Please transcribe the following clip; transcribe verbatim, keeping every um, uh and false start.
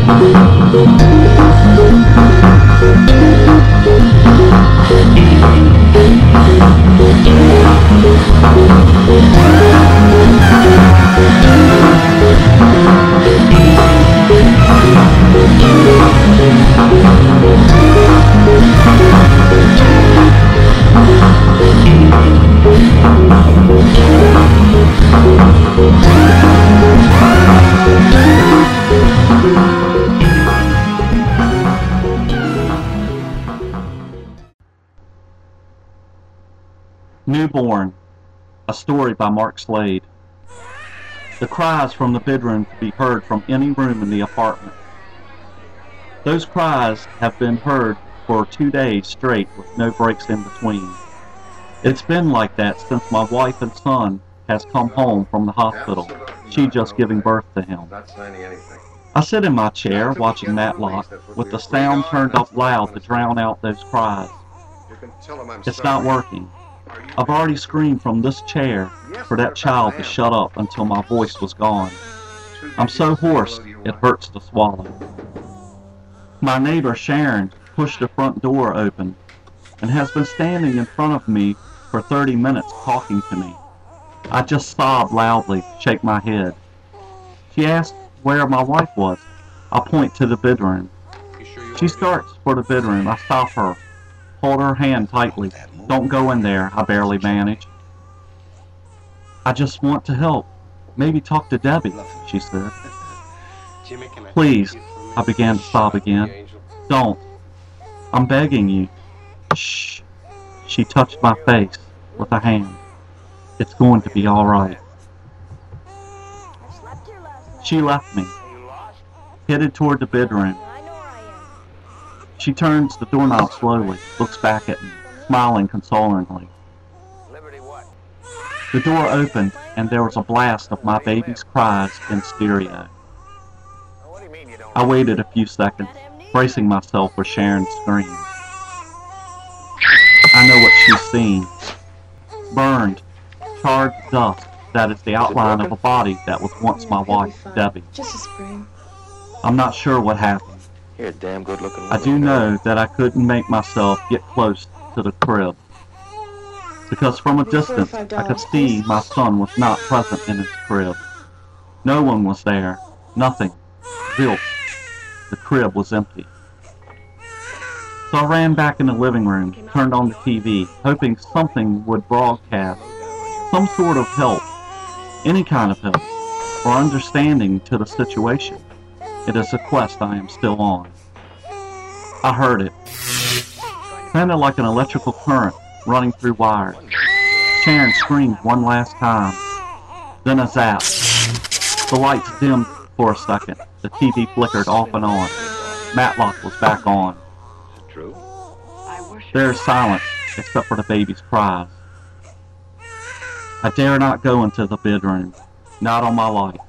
Newborn, a story by Mark Slade. The cries from the bedroom could be heard from any room in the apartment. Those cries have been heard for two days straight with no breaks in between. It's been like that since my wife and son has come home from the hospital, she just giving birth to him. I sit in my chair watching Matlock with the sound turned up loud to drown out those cries. It's not working. I've already screamed from this chair for that child to shut up until my voice was gone. I'm so hoarse, it hurts to swallow. My neighbor Sharon pushed the front door open and has been standing in front of me for thirty minutes talking to me. I just sob loudly, shake my head. She asked where my wife was. I point to the bedroom. She starts for the bedroom. I stop her, hold her hand tightly. Don't go in there, I barely manage. I just want to help. Maybe talk to Debbie, she said. Please, I began to sob again. Don't. I'm begging you. Shh. She touched my face with a hand. It's going to be all right. She left me, headed toward the bedroom. She turns the doorknob slowly, looks back at me, smiling consolingly. The door opened, and there was a blast of my baby's cries in stereo. I waited a few seconds, bracing myself for Sharon's scream. I know what she's seen. Burned, charred dust that is the outline of a body that was once my wife, Debbie. Just a spring. I'm not sure what happened. You're a damn good looking I do know that I couldn't make myself get close to the crib, because from a distance I could see my son was not present in his crib. No one was there. Nothing. Zilch. The crib was empty. So I ran back in the living room, turned on the T V, hoping something would broadcast some sort of help, any kind of help, or understanding to the situation. It is a quest I am still on. I heard it. Sounded like an electrical current running through wires. Sharon screamed one last time. Then a zap. The lights dimmed for a second. The T V flickered off and on. Matlock was back on. True. There is silence, except for the baby's cries. I dare not go into the bedroom. Not on my life.